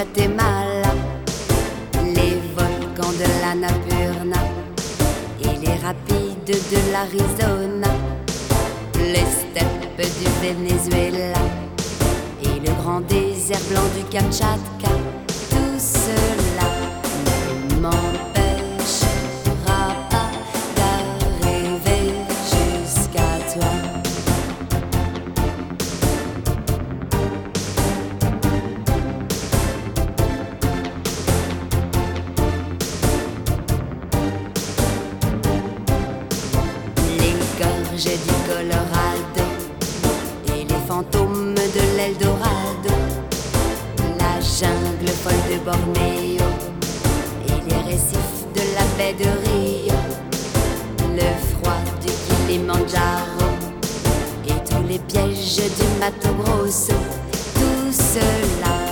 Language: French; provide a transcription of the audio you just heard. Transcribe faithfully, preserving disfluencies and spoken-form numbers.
Guatemala, les volcans de l'Annapurna et les rapides de l'Arizona, les steppes du Venezuela et le grand désert blanc du Kamtchatka. Tout cela ne m'empêchera pas d'arriver jusqu'à toi. Les gorges du Colorado et les fantômes de l'Eldorado, la jungle folle de Bornéo et les récifs de la baie de Rio, le froid du Kilimandjaro et tous les pièges du Mato Grosso, tout cela